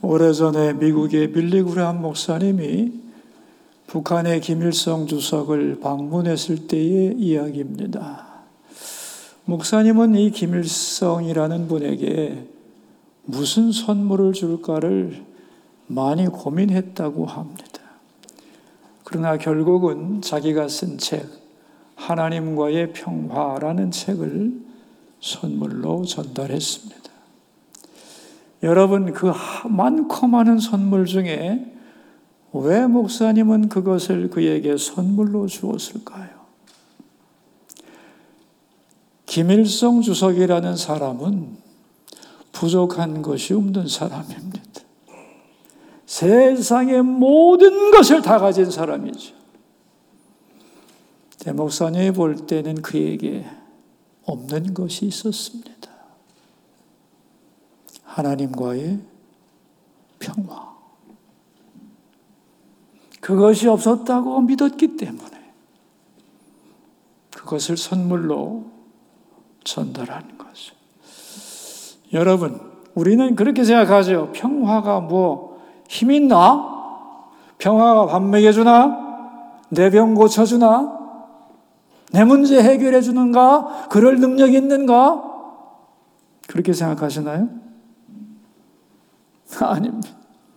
오래전에 미국의 빌리 그레함 목사님이 북한의 김일성 주석을 방문했을 때의 이야기입니다. 목사님은 이 김일성이라는 분에게 무슨 선물을 줄까를 많이 고민했다고 합니다. 그러나 결국은 자기가 쓴 책, 하나님과의 평화라는 책을 선물로 전달했습니다. 여러분, 그 많고 많은 선물 중에 왜 목사님은 그것을 그에게 선물로 주었을까요? 김일성 주석이라는 사람은 부족한 것이 없는 사람입니다. 세상의 모든 것을 다 가진 사람이죠. 제 목사님이 볼 때는 그에게 없는 것이 있었습니다. 하나님과의 평화. 그것이 없었다고 믿었기 때문에 그것을 선물로 전달하는 거죠. 여러분, 우리는 그렇게 생각하죠. 평화가 뭐 힘 있나? 평화가 밥 먹여주나? 내 병 고쳐주나? 내 문제 해결해 주는가? 그럴 능력이 있는가? 그렇게 생각하시나요? 아닙니다.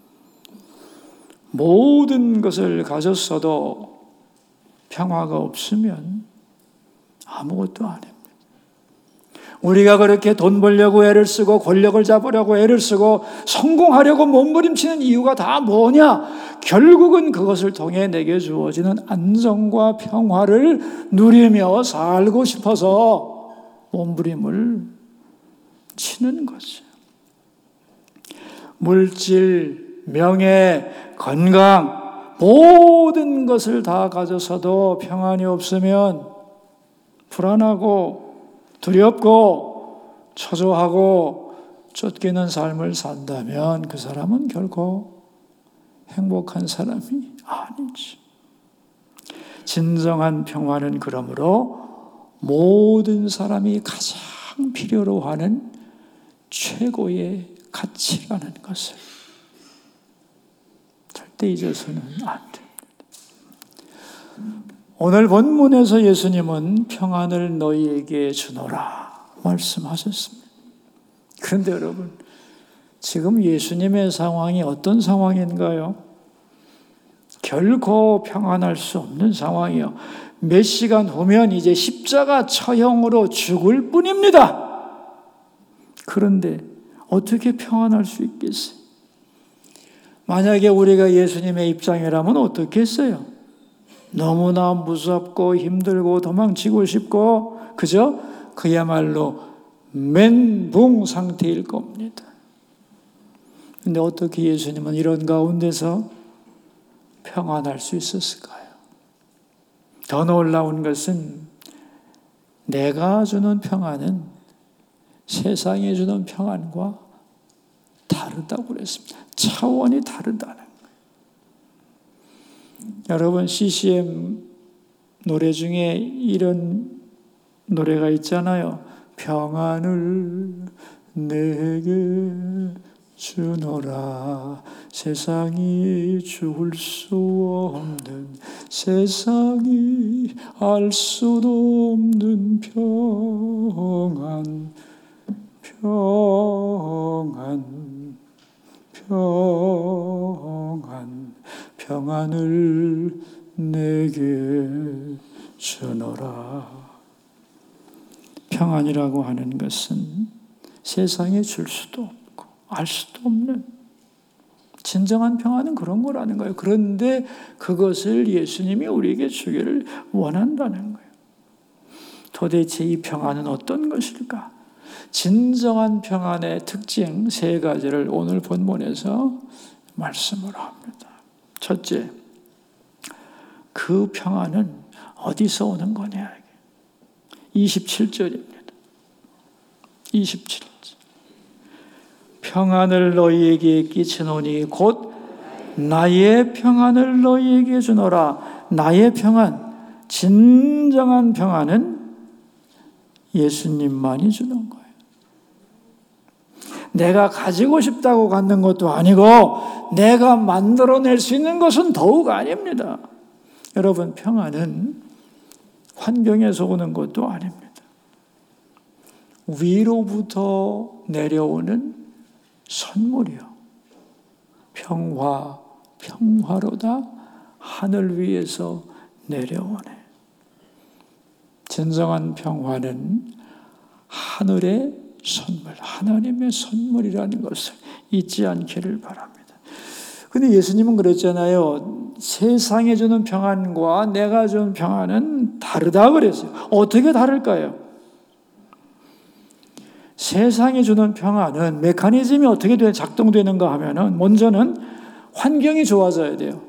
모든 것을 가졌어도 평화가 없으면 아무것도 아닙니다. 우리가 그렇게 돈 벌려고 애를 쓰고 권력을 잡으려고 애를 쓰고 성공하려고 몸부림치는 이유가 다 뭐냐? 결국은 그것을 통해 내게 주어지는 안정과 평화를 누리며 살고 싶어서 몸부림을 치는 거죠. 물질, 명예, 건강, 모든 것을 다 가져서도 평안이 없으면 불안하고 두렵고 초조하고 쫓기는 삶을 산다면 그 사람은 결코 행복한 사람이 아니지. 진정한 평화는 그러므로 모든 사람이 가장 필요로 하는 최고의 가치라는 것을 절대 잊어서는 안 됩니다. 오늘 본문에서 예수님은 평안을 너희에게 주노라 말씀하셨습니다. 그런데 여러분, 지금 예수님의 상황이 어떤 상황인가요? 결코 평안할 수 없는 상황이요. 몇 시간 후면 이제 십자가 처형으로 죽을 뿐입니다. 그런데 어떻게 평안할 수 있겠어요? 만약에 우리가 예수님의 입장이라면 어떻게 했어요? 너무나 무섭고 힘들고 도망치고 싶고 그저 그야말로 멘붕 상태일 겁니다. 그런데 어떻게 예수님은 이런 가운데서 평안할 수 있었을까요? 더 놀라운 것은 내가 주는 평안은 세상에 주는 평안과 다르다고 그랬습니다. 차원이 다르다는 거예요. 여러분, CCM 노래 중에 이런 노래가 있잖아요. 평안을 내게 주노라. 세상이 줄 수 없는, 세상이 알 수도 없는 평안, 평안, 평안, 평안을 내게 주노라. 평안이라고 하는 것은 세상에 줄 수도 없고 알 수도 없는 진정한 평안은 그런 거라는 거예요. 그런데 그것을 예수님이 우리에게 주기를 원한다는 거예요. 도대체 이 평안은 어떤 것일까? 진정한 평안의 특징 세 가지를 오늘 본문에서 말씀을 합니다. 첫째, 그 평안은 어디서 오는 거냐? 27절입니다. 27절. 평안을 너희에게 끼치노니 곧 나의 평안을 너희에게 주노라. 나의 평안, 진정한 평안은 예수님만이 주는 거예요. 내가 가지고 싶다고 갖는 것도 아니고 내가 만들어낼 수 있는 것은 더욱 아닙니다. 여러분, 평안은 환경에서 오는 것도 아닙니다. 위로부터 내려오는 선물이요. 평화로다 하늘 위에서 내려오네. 진정한 평화는 하늘의 선물, 하나님의 선물이라는 것을 잊지 않기를 바랍니다. 근데 예수님은 그랬잖아요. 세상에 주는 평안과 내가 주는 평안은 다르다 그랬어요. 어떻게 다를까요? 세상에 주는 평안은 메커니즘이 어떻게 작동되는가 하면은 먼저는 환경이 좋아져야 돼요.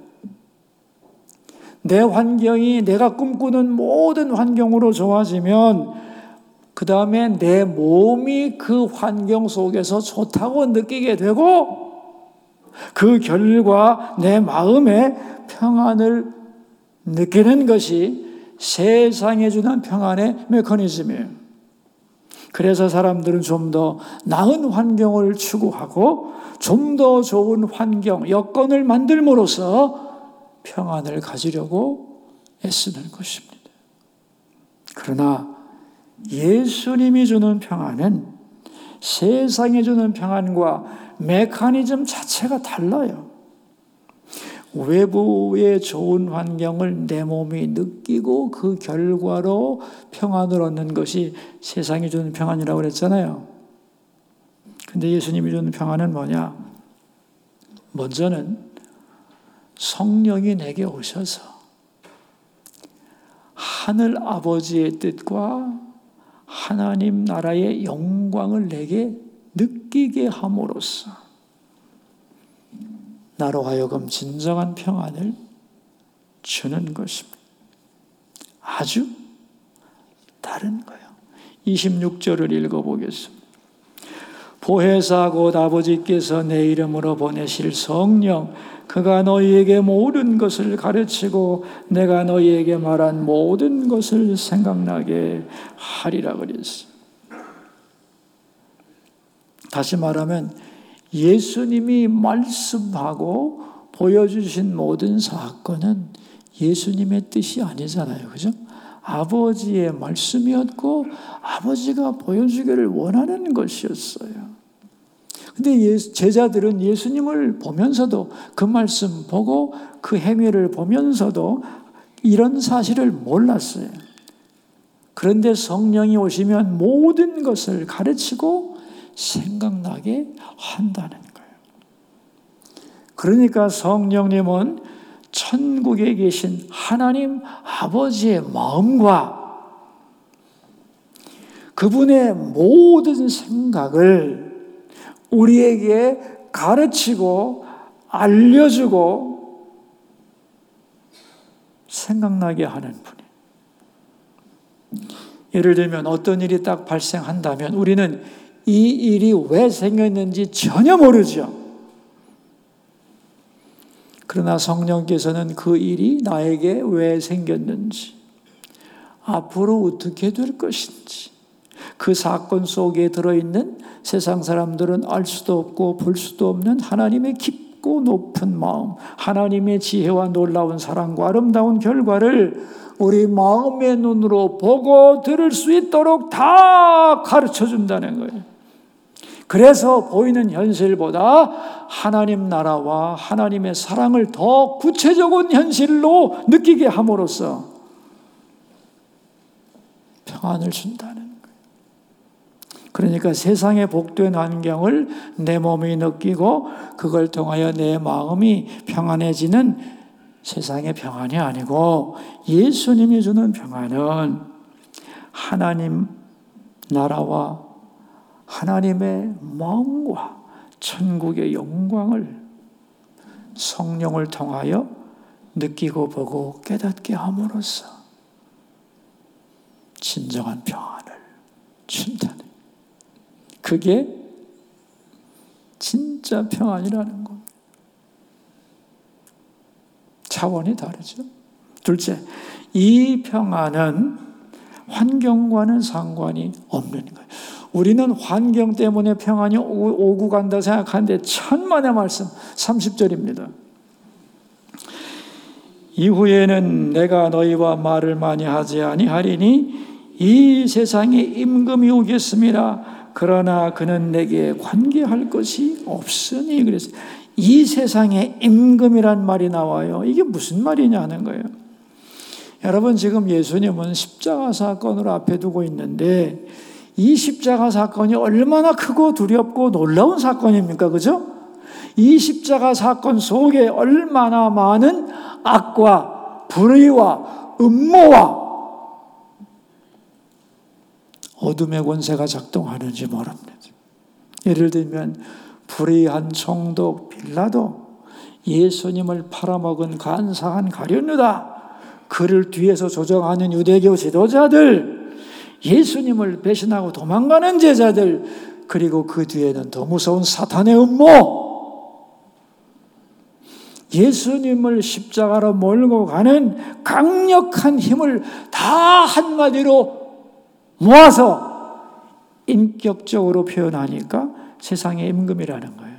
내 환경이 내가 꿈꾸는 모든 환경으로 좋아지면 그 다음에 내 몸이 그 환경 속에서 좋다고 느끼게 되고 그 결과 내 마음에 평안을 느끼는 것이 세상에 주는 평안의 메커니즘이에요. 그래서 사람들은 좀 더 나은 환경을 추구하고 좀 더 좋은 환경, 여건을 만들므로써 평안을 가지려고 애쓰는 것입니다. 그러나 예수님이 주는 평안은 세상에 주는 평안과 메커니즘 자체가 달라요. 외부의 좋은 환경을 내 몸이 느끼고 그 결과로 평안을 얻는 것이 세상이 주는 평안이라고 그랬잖아요. 근데 예수님이 주는 평안은 뭐냐? 먼저는 성령이 내게 오셔서 하늘 아버지의 뜻과 하나님 나라의 영광을 내게 느끼게 함으로써 나로 하여금 진정한 평안을 주는 것입니다. 아주 다른 거예요. 26절을 읽어보겠습니다. 보혜사 곧 아버지께서 내 이름으로 보내실 성령, 그가 너희에게 모든 것을 가르치고 내가 너희에게 말한 모든 것을 생각나게 하리라 그랬어요. 다시 말하면 예수님이 말씀하고 보여주신 모든 사건은 예수님의 뜻이 아니잖아요. 그죠? 아버지의 말씀이었고 아버지가 보여주기를 원하는 것이었어요. 근데 제자들은 예수님을 보면서도 그 말씀 보고 그 행위를 보면서도 이런 사실을 몰랐어요. 그런데 성령이 오시면 모든 것을 가르치고 생각나게 한다는 거예요. 그러니까 성령님은 천국에 계신 하나님 아버지의 마음과 그분의 모든 생각을 우리에게 가르치고 알려주고 생각나게 하는 분이에요. 예를 들면 어떤 일이 딱 발생한다면 우리는 이 일이 왜 생겼는지 전혀 모르죠. 그러나 성령께서는 그 일이 나에게 왜 생겼는지, 앞으로 어떻게 될 것인지, 그 사건 속에 들어있는 세상 사람들은 알 수도 없고 볼 수도 없는 하나님의 깊고 높은 마음, 하나님의 지혜와 놀라운 사랑과 아름다운 결과를 우리 마음의 눈으로 보고 들을 수 있도록 다 가르쳐 준다는 거예요. 그래서 보이는 현실보다 하나님 나라와 하나님의 사랑을 더 구체적인 현실로 느끼게 함으로써 평안을 준다는 거예요. 그러니까 세상의 복된 환경을 내 몸이 느끼고 그걸 통하여 내 마음이 평안해지는 세상의 평안이 아니고 예수님이 주는 평안은 하나님 나라와 하나님의 마음과 천국의 영광을 성령을 통하여 느끼고 보고 깨닫게 함으로써 진정한 평안을 준다는, 그게 진짜 평안이라는 겁니다. 차원이 다르죠. 둘째, 이 평안은 환경과는 상관이 없는 거예요. 우리는 환경 때문에 평안이 오고 간다 생각하는데 천만의 말씀 30절입니다. 이후에는 내가 너희와 말을 많이 하지 아니하리니 이 세상에 임금이 오겠음이라. 그러나 그는 내게 관계할 것이 없으니. 그래서 이 세상에 임금이란 말이 나와요. 이게 무슨 말이냐는 거예요. 여러분, 지금 예수님은 십자가 사건을 앞에 두고 있는데 이 십자가 사건이 얼마나 크고 두렵고 놀라운 사건입니까? 그죠? 이 십자가 사건 속에 얼마나 많은 악과 불의와 음모와 어둠의 권세가 작동하는지 모릅니다. 예를 들면 불의한 총독 빌라도, 예수님을 팔아먹은 간사한 가룟유다, 그를 뒤에서 조정하는 유대교 지도자들, 예수님을 배신하고 도망가는 제자들, 그리고 그 뒤에는 더 무서운 사탄의 음모, 예수님을 십자가로 몰고 가는 강력한 힘을 다 한마디로 모아서 인격적으로 표현하니까 세상의 임금이라는 거예요.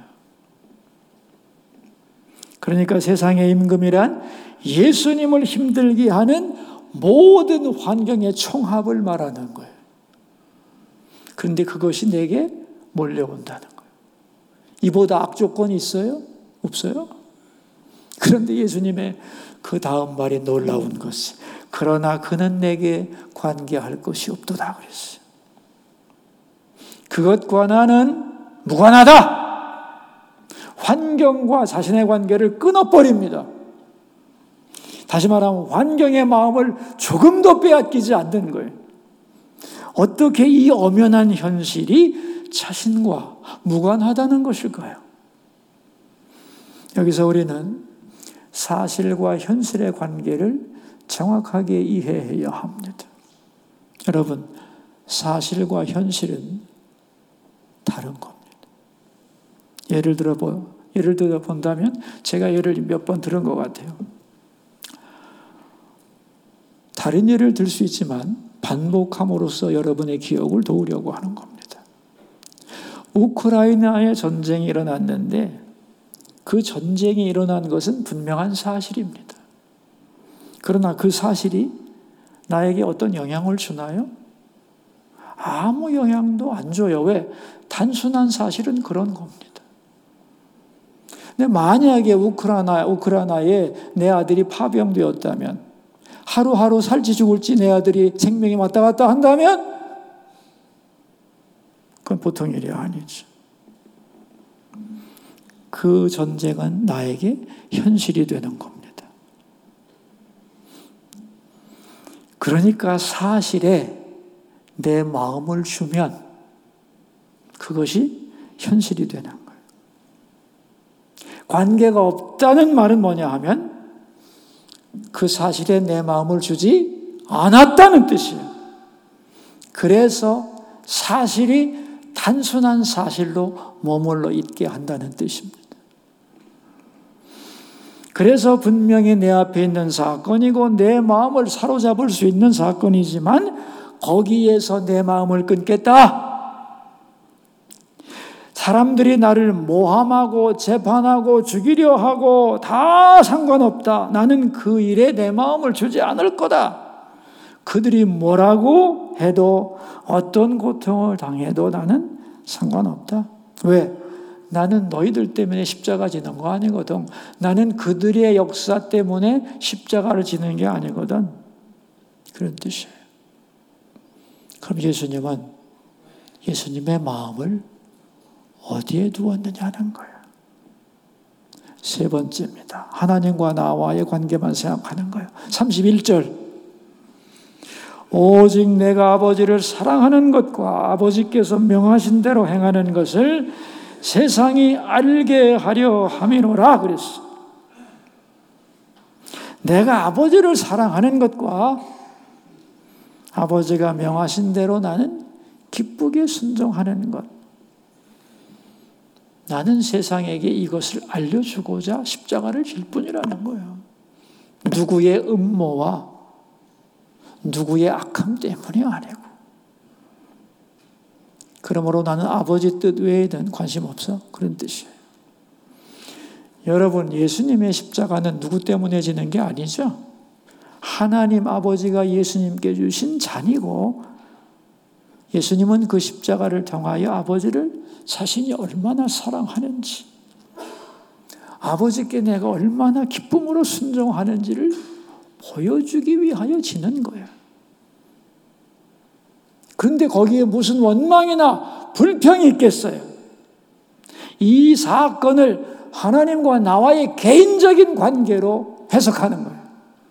그러니까 세상의 임금이란 예수님을 힘들게 하는 모든 환경의 총합을 말하는 거예요. 그런데 그것이 내게 몰려온다는 거예요. 이보다 악조건이 있어요? 없어요? 그런데 예수님의 그 다음 말이 놀라운 것이, 그러나 그는 내게 관계할 것이 없도다 그랬어요. 그것과 나는 무관하다. 환경과 자신의 관계를 끊어버립니다. 다시 말하면 환경의 마음을 조금도 빼앗기지 않는 거예요. 어떻게 이 엄연한 현실이 자신과 무관하다는 것일까요? 여기서 우리는 사실과 현실의 관계를 정확하게 이해해야 합니다. 여러분, 사실과 현실은 다른 겁니다. 예를 들어 본다면, 제가 예를 몇 번 들은 것 같아요. 다른 예를 들 수 있지만 반복함으로써 여러분의 기억을 도우려고 하는 겁니다. 우크라이나에 전쟁이 일어났는데 그 전쟁이 일어난 것은 분명한 사실입니다. 그러나 그 사실이 나에게 어떤 영향을 주나요? 아무 영향도 안 줘요. 왜? 단순한 사실은 그런 겁니다. 근데 만약에 우크라이나에 내 아들이 파병되었다면, 하루하루 살지 죽을지 내 아들이 생명이 왔다 갔다 한다면 그건 보통 일이 아니죠. 그 전쟁은 나에게 현실이 되는 겁니다. 그러니까 사실에 내 마음을 주면 그것이 현실이 되는 거예요. 관계가 없다는 말은 뭐냐 하면 그 사실에 내 마음을 주지 않았다는 뜻이에요. 그래서 사실이 단순한 사실로 머물러 있게 한다는 뜻입니다. 그래서 분명히 내 앞에 있는 사건이고 내 마음을 사로잡을 수 있는 사건이지만 거기에서 내 마음을 끊겠다. 사람들이 나를 모함하고 재판하고 죽이려 하고 다 상관없다. 나는 그 일에 내 마음을 주지 않을 거다. 그들이 뭐라고 해도 어떤 고통을 당해도 나는 상관없다. 왜? 나는 너희들 때문에 십자가 지는 거 아니거든. 나는 그들의 역사 때문에 십자가를 지는 게 아니거든. 그런 뜻이에요. 그럼 예수님은 예수님의 마음을 어디에 두었느냐는 거예요. 세 번째입니다. 하나님과 나와의 관계만 생각하는 거예요. 31절. 오직 내가 아버지를 사랑하는 것과 아버지께서 명하신 대로 행하는 것을 세상이 알게 하려 함이로라 그랬어. 내가 아버지를 사랑하는 것과 아버지가 명하신 대로 나는 기쁘게 순종하는 것. 나는 세상에게 이것을 알려주고자 십자가를 질 뿐이라는 거예요. 누구의 음모와 누구의 악함 때문이 아니고. 그러므로 나는 아버지 뜻 외에는 관심 없어. 그런 뜻이에요. 여러분, 예수님의 십자가는 누구 때문에 지는 게 아니죠. 하나님 아버지가 예수님께 주신 잔이고, 예수님은 그 십자가를 통하여 아버지를 자신이 얼마나 사랑하는지, 아버지께 내가 얼마나 기쁨으로 순종하는지를 보여주기 위하여 지는 거예요. 그런데 거기에 무슨 원망이나 불평이 있겠어요? 이 사건을 하나님과 나와의 개인적인 관계로 해석하는 거예요.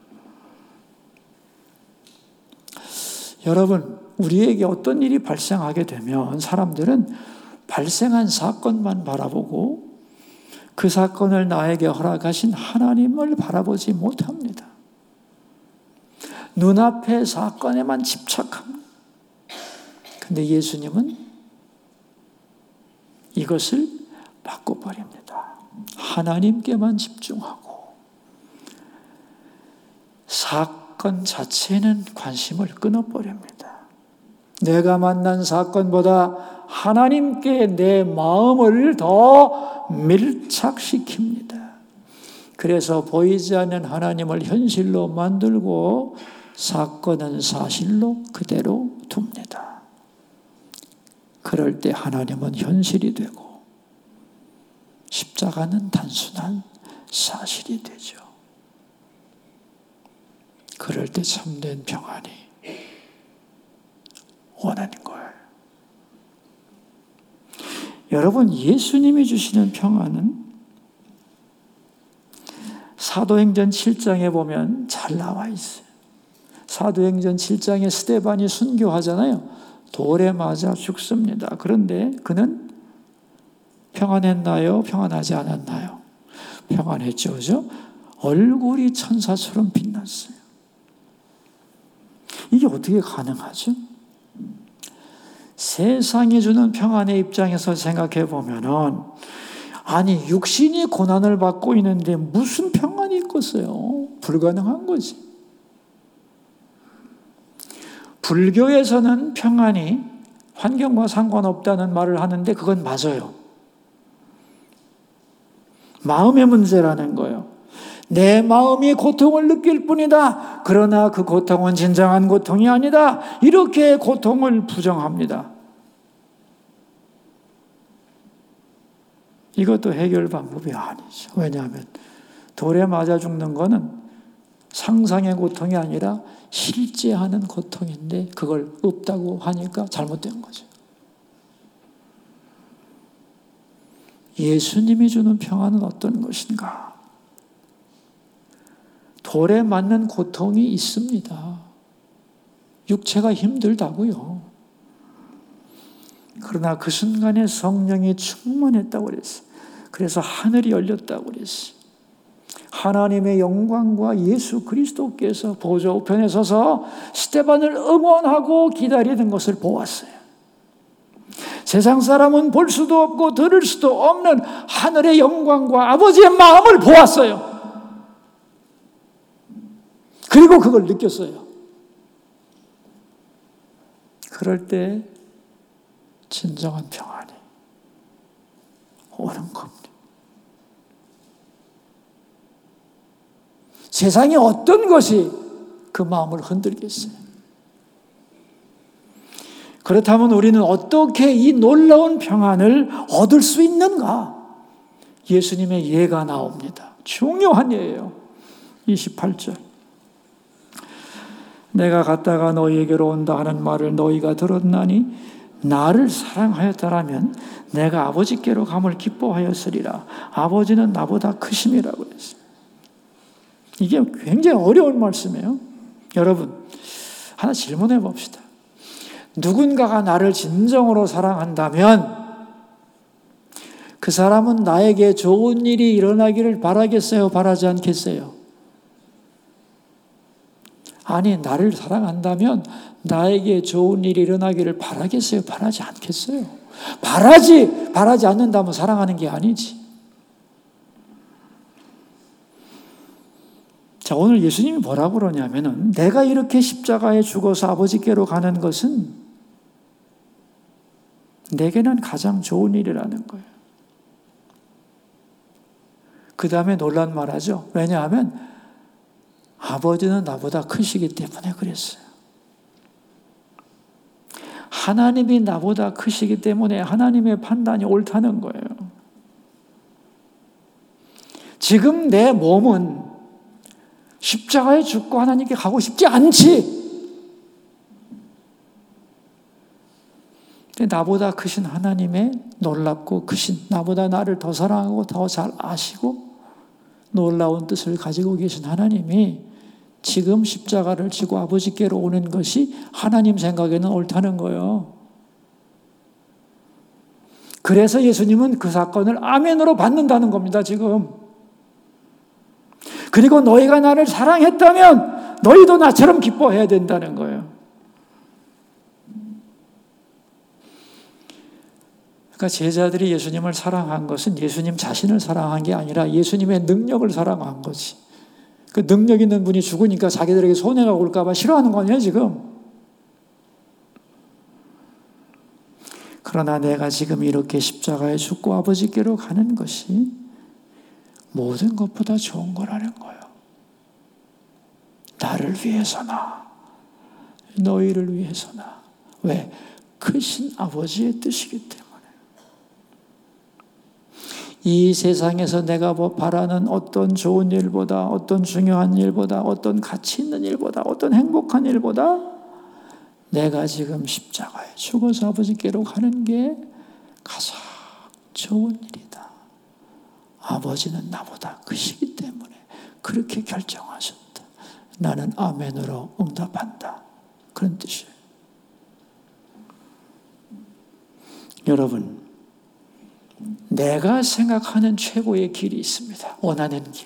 여러분, 우리에게 어떤 일이 발생하게 되면 사람들은 발생한 사건만 바라보고 그 사건을 나에게 허락하신 하나님을 바라보지 못합니다. 눈앞의 사건에만 집착합니다. 근데 예수님은 이것을 바꿔버립니다. 하나님께만 집중하고 사건 자체는 관심을 끊어버립니다. 내가 만난 사건보다 하나님께 내 마음을 더 밀착시킵니다. 그래서 보이지 않는 하나님을 현실로 만들고 사건은 사실로 그대로 둡니다. 그럴 때 하나님은 현실이 되고 십자가는 단순한 사실이 되죠. 그럴 때 참된 평안이 오는 거예요. 여러분, 예수님이 주시는 평안은 사도행전 7장에 보면 잘 나와 있어요. 사도행전 7장에 스데반이 순교하잖아요. 돌에 맞아 죽습니다. 그런데 그는 평안했나요? 평안하지 않았나요? 평안했죠. 그죠? 얼굴이 천사처럼 빛났어요. 이게 어떻게 가능하죠? 세상이 주는 평안의 입장에서 생각해 보면은, 아니, 육신이 고난을 받고 있는데 무슨 평안이 있겠어요? 불가능한 거지. 불교에서는 평안이 환경과 상관없다는 말을 하는데 그건 맞아요. 마음의 문제라는 거예요. 내 마음이 고통을 느낄 뿐이다. 그러나 그 고통은 진정한 고통이 아니다. 이렇게 고통을 부정합니다. 이것도 해결 방법이 아니죠. 왜냐하면 돌에 맞아 죽는 거는 상상의 고통이 아니라 실제 하는 고통인데 그걸 없다고 하니까 잘못된 거죠. 예수님이 주는 평안은 어떤 것인가? 돌에 맞는 고통이 있습니다. 육체가 힘들다고요. 그러나 그 순간에 성령이 충만했다고 그랬어요. 그래서 하늘이 열렸다고 그랬어요. 하나님의 영광과 예수 그리스도께서 보좌 우편에 서서 스데반을 응원하고 기다리는 것을 보았어요. 세상 사람은 볼 수도 없고 들을 수도 없는 하늘의 영광과 아버지의 마음을 보았어요. 그리고 그걸 느꼈어요. 그럴 때 진정한 평안이 오는 겁니다. 세상에 어떤 것이 그 마음을 흔들겠어요? 그렇다면 우리는 어떻게 이 놀라운 평안을 얻을 수 있는가? 예수님의 예가 나옵니다. 중요한 예예요. 28절. 내가 갔다가 너희에게로 온다 하는 말을 너희가 들었나니 나를 사랑하였다라면 내가 아버지께로 감을 기뻐하였으리라. 아버지는 나보다 크심이라고 했어요. 이게 굉장히 어려운 말씀이에요. 여러분, 하나 질문해 봅시다. 누군가가 나를 진정으로 사랑한다면 그 사람은 나에게 좋은 일이 일어나기를 바라겠어요? 바라지 않겠어요? 아니, 나를 사랑한다면 나에게 좋은 일이 일어나기를 바라겠어요? 바라지 않겠어요? 바라지 않는다면 사랑하는 게 아니지. 자, 오늘 예수님이 뭐라고 그러냐면은 내가 이렇게 십자가에 죽어서 아버지께로 가는 것은 내게는 가장 좋은 일이라는 거예요. 그 다음에 놀란 말하죠. 왜냐하면 아버지는 나보다 크시기 때문에 그랬어요. 하나님이 나보다 크시기 때문에 하나님의 판단이 옳다는 거예요. 지금 내 몸은 십자가에 죽고 하나님께 가고 싶지 않지. 나보다 크신 하나님의 놀랍고 크신, 나보다 나를 더 사랑하고 더 잘 아시고 놀라운 뜻을 가지고 계신 하나님이 지금 십자가를 지고 아버지께로 오는 것이 하나님 생각에는 옳다는 거예요. 그래서 예수님은 그 사건을 아멘으로 받는다는 겁니다, 지금. 그리고 너희가 나를 사랑했다면 너희도 나처럼 기뻐해야 된다는 거예요. 그러니까 제자들이 예수님을 사랑한 것은 예수님 자신을 사랑한 게 아니라 예수님의 능력을 사랑한 거지. 그 능력 있는 분이 죽으니까 자기들에게 손해가 올까 봐 싫어하는 거 아니에요, 지금. 그러나 내가 지금 이렇게 십자가에 죽고 아버지께로 가는 것이 모든 것보다 좋은 거라는 거예요. 나를 위해서나 너희를 위해서나. 왜? 크신 아버지의 뜻이기 때문에. 이 세상에서 내가 바라는 어떤 좋은 일보다, 어떤 중요한 일보다, 어떤 가치 있는 일보다, 어떤 행복한 일보다 내가 지금 십자가에 죽어서 아버지께로 가는 게 가장 좋은 일이다. 아버지는 나보다 크시기 때문에 그렇게 결정하셨다. 나는 아멘으로 응답한다. 그런 뜻이에요. 여러분, 내가 생각하는 최고의 길이 있습니다. 원하는 길.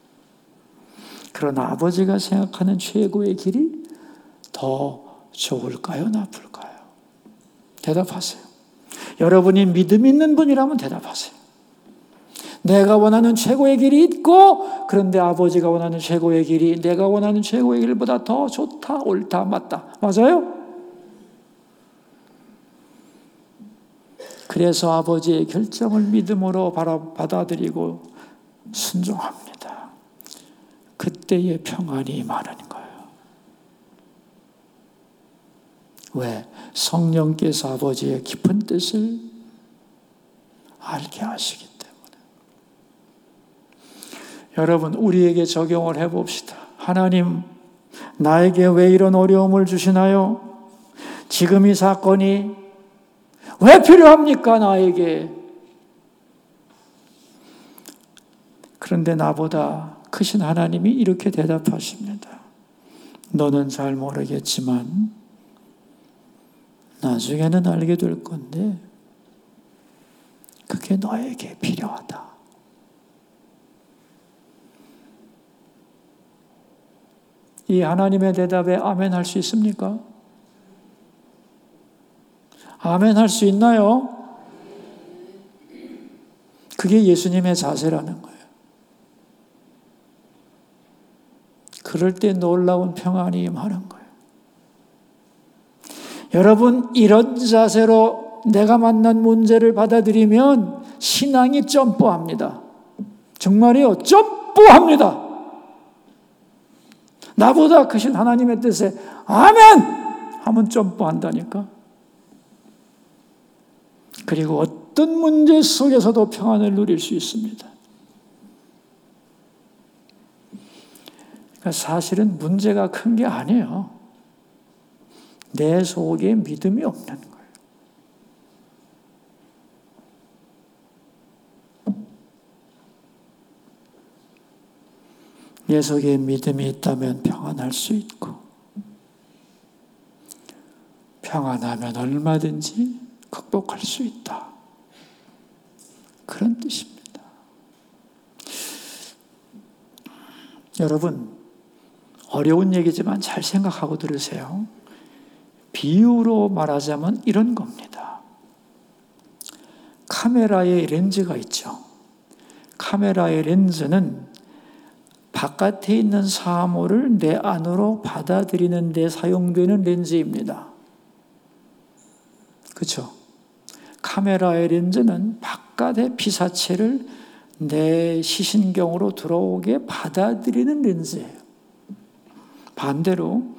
그러나 아버지가 생각하는 최고의 길이 더 좋을까요? 나쁠까요? 대답하세요. 여러분이 믿음 있는 분이라면 대답하세요. 내가 원하는 최고의 길이 있고, 그런데 아버지가 원하는 최고의 길이 내가 원하는 최고의 길보다 더 좋다, 옳다, 맞다. 맞아요? 그래서 아버지의 결정을 믿음으로 받아들이고 순종합니다. 그때의 평안이 임하는 거예요. 왜? 성령께서 아버지의 깊은 뜻을 알게 하시기 때문에. 여러분, 우리에게 적용을 해봅시다. 하나님, 나에게 왜 이런 어려움을 주시나요? 지금 이 사건이 왜 필요합니까, 나에게? 그런데 나보다 크신 하나님이 이렇게 대답하십니다. 너는 잘 모르겠지만 나중에는 알게 될 건데 그게 너에게 필요하다. 이 하나님의 대답에 아멘 할 수 있습니까? 아멘 할 수 있나요? 그게 예수님의 자세라는 거예요. 그럴 때 놀라운 평안이 임하는 거예요. 여러분, 이런 자세로 내가 만난 문제를 받아들이면 신앙이 점프합니다. 정말이요, 점프합니다. 나보다 크신 하나님의 뜻에 아멘! 하면 점프한다니까. 그리고 어떤 문제 속에서도 평안을 누릴 수 있습니다. 그러니까 사실은 문제가 큰 게 아니에요. 내 속에 믿음이 없는 거예요. 내 속에 믿음이 있다면 평안할 수 있고, 평안하면 얼마든지 극복할 수 있다. 그런 뜻입니다. 여러분, 어려운 얘기지만 잘 생각하고 들으세요. 비유로 말하자면 이런 겁니다. 카메라의 렌즈가 있죠. 카메라의 렌즈는 바깥에 있는 사물을 내 안으로 받아들이는 데 사용되는 렌즈입니다. 그렇죠? 카메라의 렌즈는 바깥의 피사체를 내 시신경으로 들어오게 받아들이는 렌즈예요. 반대로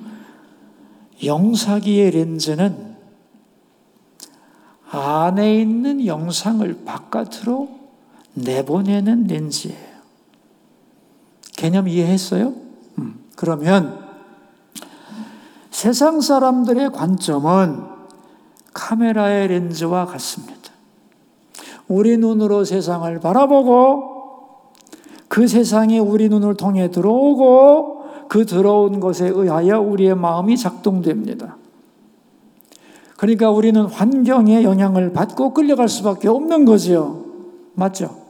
영사기의 렌즈는 안에 있는 영상을 바깥으로 내보내는 렌즈예요. 개념 이해했어요? 그러면 세상 사람들의 관점은 카메라의 렌즈와 같습니다. 우리 눈으로 세상을 바라보고 그 세상이 우리 눈을 통해 들어오고 그 들어온 것에 의하여 우리의 마음이 작동됩니다. 그러니까 우리는 환경의 영향을 받고 끌려갈 수밖에 없는 거죠. 맞죠?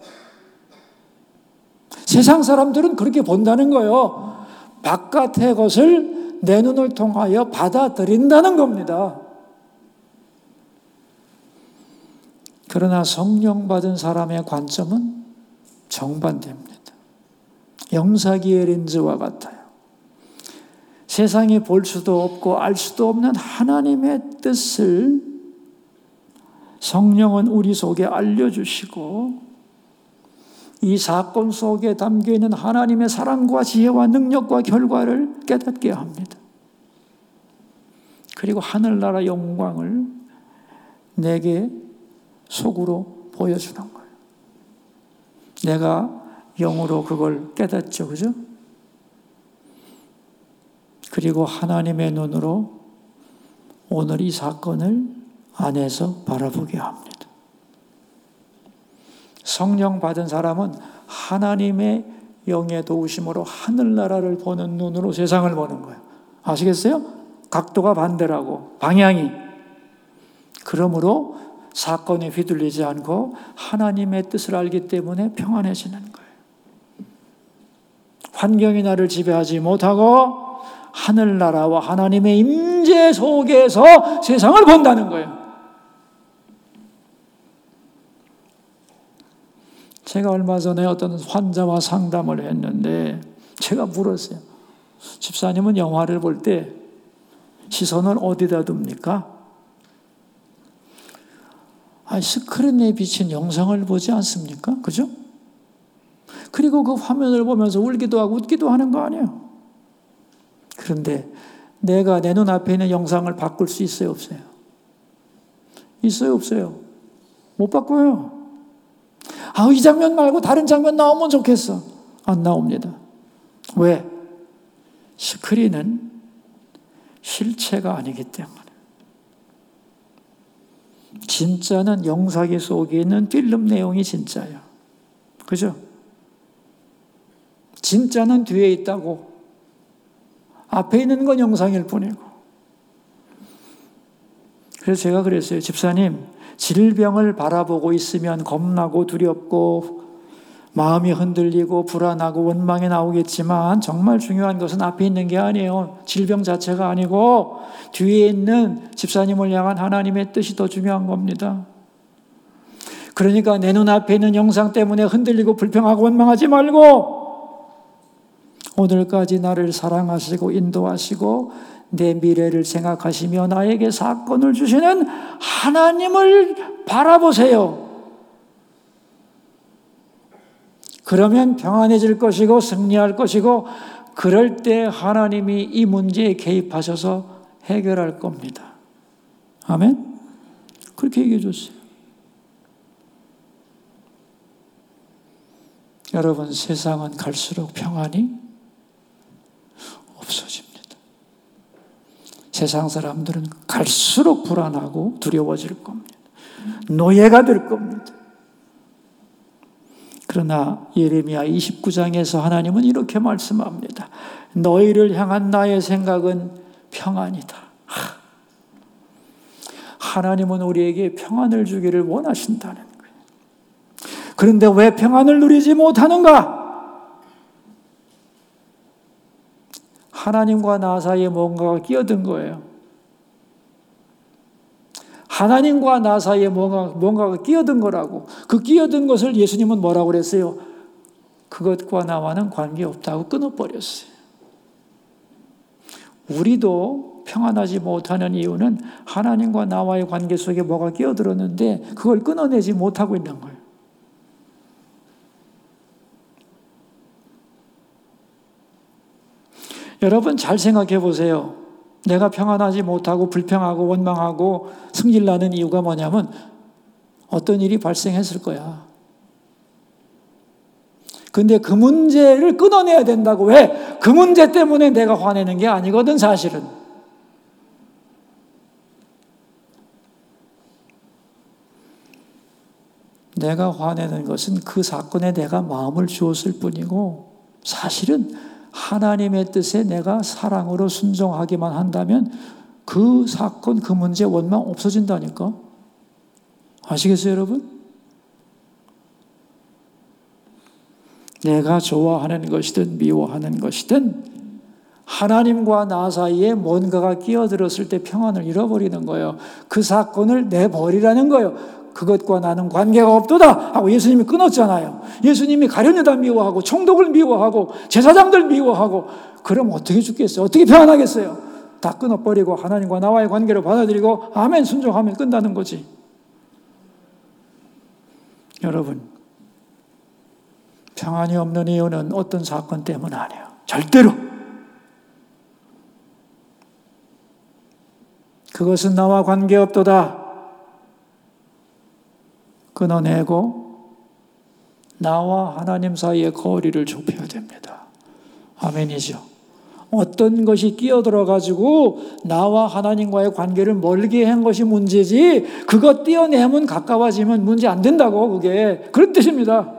세상 사람들은 그렇게 본다는 거예요. 바깥의 것을 내 눈을 통하여 받아들인다는 겁니다. 그러나 성령 받은 사람의 관점은 정반대입니다. 영사기의 렌즈와 같아요. 세상이 볼 수도 없고 알 수도 없는 하나님의 뜻을 성령은 우리 속에 알려주시고 이 사건 속에 담겨있는 하나님의 사랑과 지혜와 능력과 결과를 깨닫게 합니다. 그리고 하늘나라 영광을 내게 속으로 보여주는 거예요. 내가 영으로 그걸 깨닫죠. 그죠? 그리고 하나님의 눈으로 오늘 이 사건을 안에서 바라보게 합니다. 성령 받은 사람은 하나님의 영의 도우심으로 하늘나라를 보는 눈으로 세상을 보는 거예요. 아시겠어요? 각도가 반대라고, 방향이. 그러므로 사건에 휘둘리지 않고 하나님의 뜻을 알기 때문에 평안해지는 거예요. 환경이 나를 지배하지 못하고 하늘나라와 하나님의 임재 속에서 세상을 본다는 거예요. 제가 얼마 전에 어떤 환자와 상담을 했는데 제가 물었어요. 집사님은 영화를 볼 때 시선을 어디다 둡니까? 스크린에 비친 영상을 보지 않습니까? 그죠? 그리고 그 화면을 보면서 울기도 하고 웃기도 하는 거 아니에요? 그런데 내가 내 눈앞에 있는 영상을 바꿀 수 있어요? 없어요? 있어요? 없어요? 못 바꿔요. 이 장면 말고 다른 장면 나오면 좋겠어. 안 나옵니다. 왜? 스크린은 실체가 아니기 때문에. 진짜는 영상기 속에 있는 필름 내용이 진짜예요. 그죠? 진짜는 뒤에 있다고. 앞에 있는 건 영상일 뿐이고. 그래서 제가 그랬어요. 집사님, 질병을 바라보고 있으면 겁나고 두렵고 마음이 흔들리고 불안하고 원망이 나오겠지만 정말 중요한 것은 앞에 있는 게 아니에요. 질병 자체가 아니고 뒤에 있는 집사님을 향한 하나님의 뜻이 더 중요한 겁니다. 그러니까 내 눈앞에 있는 영상 때문에 흔들리고 불평하고 원망하지 말고 오늘까지 나를 사랑하시고 인도하시고 내 미래를 생각하시며 나에게 사건을 주시는 하나님을 바라보세요. 그러면 평안해질 것이고 승리할 것이고 그럴 때 하나님이 이 문제에 개입하셔서 해결할 겁니다. 아멘? 그렇게 얘기해 줬어요. 여러분, 세상은 갈수록 평안이 없어집니다. 세상 사람들은 갈수록 불안하고 두려워질 겁니다. 노예가 될 겁니다. 그러나 예레미야 29장에서 하나님은 이렇게 말씀합니다. 너희를 향한 나의 생각은 평안이다. 하나님은 우리에게 평안을 주기를 원하신다는 거예요. 그런데 왜 평안을 누리지 못하는가? 하나님과 나 사이에 뭔가가 끼어든 거예요. 하나님과 나 사이에 뭔가가 끼어든 거라고. 그 끼어든 것을 예수님은 뭐라고 그랬어요? 그것과 나와는 관계없다고 끊어버렸어요. 우리도 평안하지 못하는 이유는 하나님과 나와의 관계 속에 뭐가 끼어들었는데 그걸 끊어내지 못하고 있는 거예요. 여러분 잘 생각해 보세요. 내가 평안하지 못하고 불평하고 원망하고 승질나는 이유가 뭐냐면 어떤 일이 발생했을 거야. 근데 그 문제를 끊어내야 된다고. 왜? 그 문제 때문에 내가 화내는 게 아니거든, 사실은. 내가 화내는 것은 그 사건에 내가 마음을 주었을 뿐이고, 사실은 하나님의 뜻에 내가 사랑으로 순종하기만 한다면 그 사건, 그 문제, 원망 없어진다니까. 아시겠어요, 여러분? 내가 좋아하는 것이든 미워하는 것이든 하나님과 나 사이에 뭔가가 끼어들었을 때 평안을 잃어버리는 거예요. 그 사건을 내버리라는 거예요. 그것과 나는 관계가 없도다 하고 예수님이 끊었잖아요. 예수님이 가룟유다 미워하고 총독을 미워하고 제사장들 미워하고 그럼 어떻게 죽겠어요? 어떻게 평안하겠어요? 다 끊어버리고 하나님과 나와의 관계를 받아들이고 아멘 순종하면 끝나는 거지. 여러분, 평안이 없는 이유는 어떤 사건 때문 아니에요. 절대로. 그것은 나와 관계없도다. 끊어내고 나와 하나님 사이의 거리를 좁혀야 됩니다. 아멘이죠. 어떤 것이 끼어들어가지고 나와 하나님과의 관계를 멀게 한 것이 문제지 그것 떼어내면 가까워지면 문제 안 된다고. 그게 그런 뜻입니다.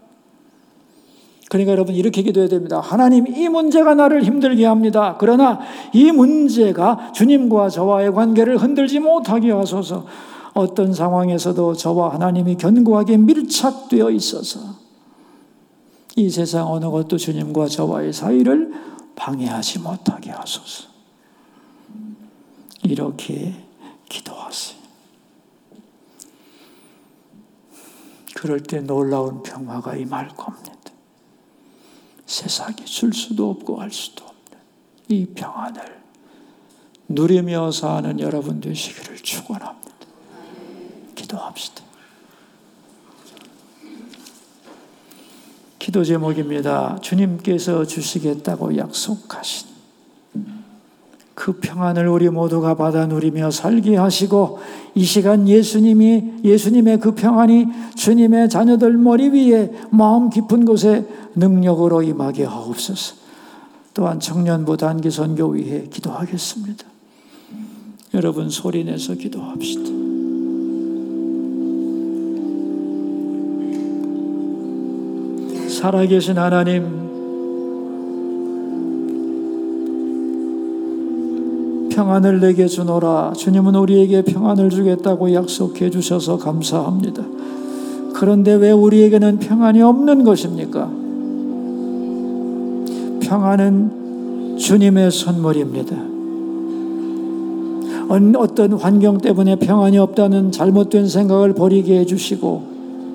그러니까 여러분 이렇게 기도해야 됩니다. 하나님, 이 문제가 나를 힘들게 합니다. 그러나 이 문제가 주님과 저와의 관계를 흔들지 못하게 하소서. 어떤 상황에서도 저와 하나님이 견고하게 밀착되어 있어서 이 세상 어느 것도 주님과 저와의 사이를 방해하지 못하게 하소서. 이렇게 기도하세요. 그럴 때 놀라운 평화가 임할 겁니다. 세상이 줄 수도 없고 알 수도 없는 이 평안을 누리며 사는 여러분 되시기를 축원합니다. 기도합시다. 기도 제목입니다. 주님께서 주시겠다고 약속하신 그 평안을 우리 모두가 받아 누리며 살게 하시고 이 시간 예수님의 그 평안이 주님의 자녀들 머리 위에 마음 깊은 곳에 능력으로 임하게 하옵소서. 또한 청년부 단기 선교 위해 기도하겠습니다. 여러분 소리내서 기도합시다. 살아계신 하나님, 평안을 내게 주노라. 주님은 우리에게 평안을 주겠다고 약속해 주셔서 감사합니다. 그런데 왜 우리에게는 평안이 없는 것입니까? 평안은 주님의 선물입니다. 어떤 환경 때문에 평안이 없다는 잘못된 생각을 버리게 해주시고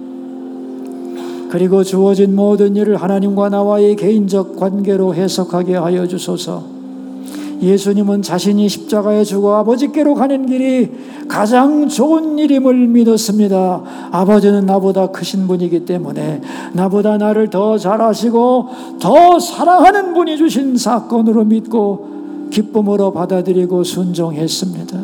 그리고 주어진 모든 일을 하나님과 나와의 개인적 관계로 해석하게 하여 주소서. 예수님은 자신이 십자가에 죽어 아버지께로 가는 길이 가장 좋은 일임을 믿었습니다. 아버지는 나보다 크신 분이기 때문에 나보다 나를 더 잘 아시고 더 사랑하는 분이 주신 사건으로 믿고 기쁨으로 받아들이고 순종했습니다.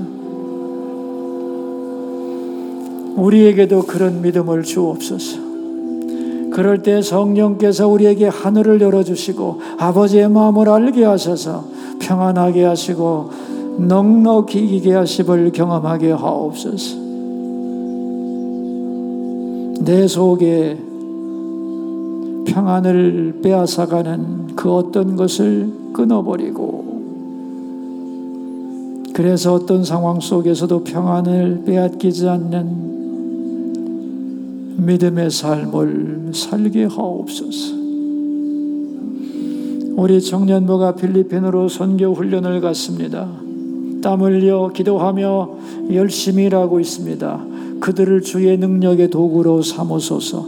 우리에게도 그런 믿음을 주옵소서. 그럴 때 성령께서 우리에게 하늘을 열어주시고 아버지의 마음을 알게 하셔서 평안하게 하시고 넉넉히 이기게 하심을 경험하게 하옵소서. 내 속에 평안을 빼앗아가는 그 어떤 것을 끊어버리고 그래서 어떤 상황 속에서도 평안을 빼앗기지 않는 믿음의 삶을 살게 하옵소서. 우리 청년부가 필리핀으로 선교 훈련을 갔습니다. 땀 흘려 기도하며 열심히 일하고 있습니다. 그들을 주의 능력의 도구로 삼으소서.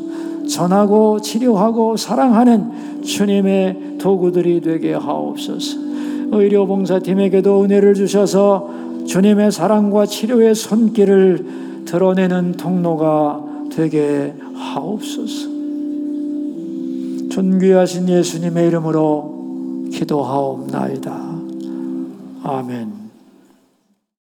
전하고 치료하고 사랑하는 주님의 도구들이 되게 하옵소서. 의료봉사팀에게도 은혜를 주셔서 주님의 사랑과 치료의 손길을 드러내는 통로가 되게 하옵소서. 존귀하신 예수님의 이름으로 기도하옵나이다. 아멘.